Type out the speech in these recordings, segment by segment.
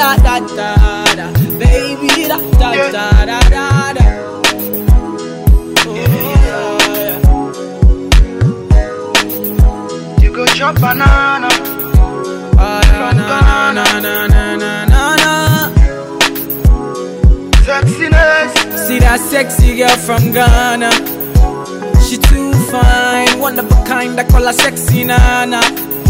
da da da da, baby da da da da da da. Oh, yeah. You go chop banana. Na na na na na na na. Sexiness. See that sexy girl from Ghana. She too fine, one of a kind, I call her sexy nana.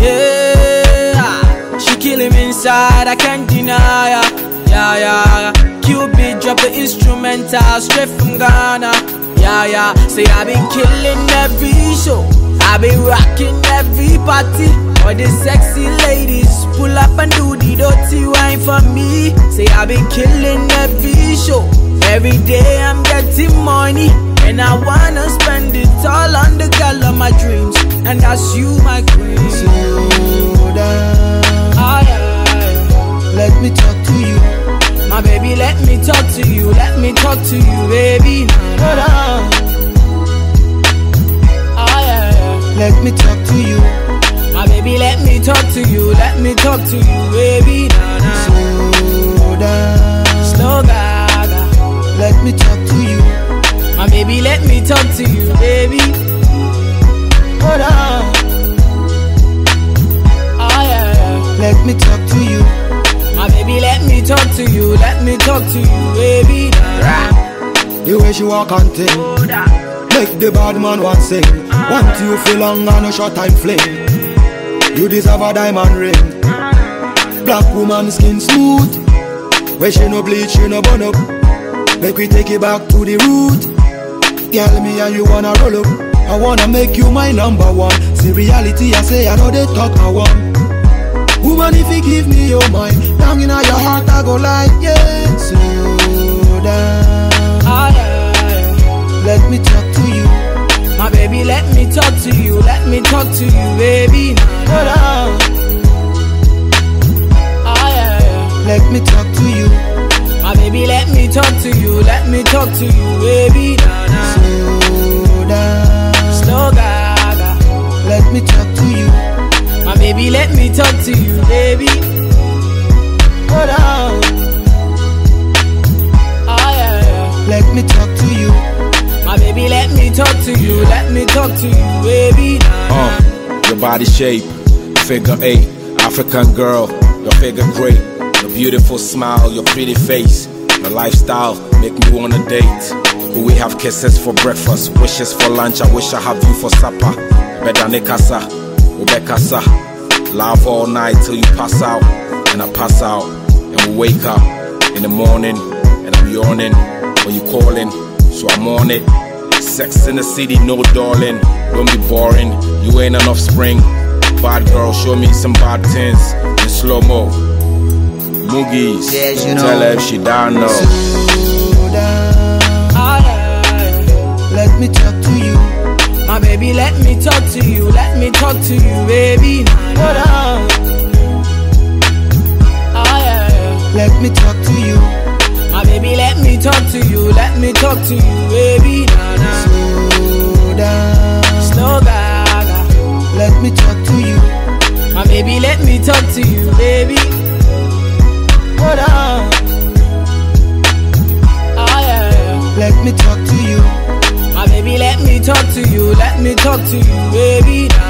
Yeah, she kill him inside, I can't deny her. Yeah, yeah, Cupid drop the instrumental straight from Ghana. Yeah, yeah, say I been killing every show, I been rocking every party. All the sexy ladies pull up and do the dirty wine for me. Say I been killing every show, every day I'm getting money. And I wanna spend it all on the girl of my dreams, and that's you, my queen. Slow down. Aye, aye. Let me talk to you. My baby, let me talk to you. Let me talk to you, baby. Slow down. Aye, aye. Let me talk to you. My baby, let me talk to you. Let me talk to you, baby. Slow down. Slow gaga. Let me talk to you. My baby, let me talk to you, baby. Hold on. Oh yeah. Let me talk to you. My baby, let me talk to you. Let me talk to you, baby. The way she walk and ting, make the bad man want sing. Want you feel long and a short time fling. You deserve a diamond ring. Black woman skin smooth. Where she no bleach, she no burn up. Make we take it back to the root. Girl, me and you wanna roll up. I wanna make you my number one. See reality, I say I know they talk I want. Woman, if you give me your mind, down in your heart I go like, yeah. Slow down. Oh yeah. Let me talk to you. My baby, let me talk to you. Let me talk to you, baby. Hold on. Oh yeah. Let me talk to you. My baby, let me talk to you. Let me talk to you, baby. Slow down. Slow gaga. Let me talk to you. My baby, let me talk to you, baby. Hold on. Oh yeah. Let me talk to you. My baby, let me talk to you. Let me talk to you, baby. Your body shape, figure 8, African girl, your figure great. Your beautiful smile, your pretty face, your lifestyle make me wanna date. Will we have kisses for breakfast, wishes for lunch? I wish I have you for supper. Bedane kasa, ubekasa. Laugh all night till you pass out, and I pass out, and we wake up in the morning, and I'm yawning when you calling, so I'm on it. Sex in the city, no darling, don't be boring. You ain't an offspring. Bad girl, show me some bad things in slow mo. Moogies, Yes, you know. tell her if she down now. Slow down. Oh yeah. Let me talk to you. My baby, let me talk to you. Let me talk to you, baby. Hold on. Oh yeah. Let me talk to you. My baby, let me talk to you. Let me talk to you, baby. Slow down. Slow gaga. Let me talk to you. My baby, let me talk to you, baby. Hold on. Oh yeah. Let me talk to you. My baby, let me talk to you. Let me talk to you, baby.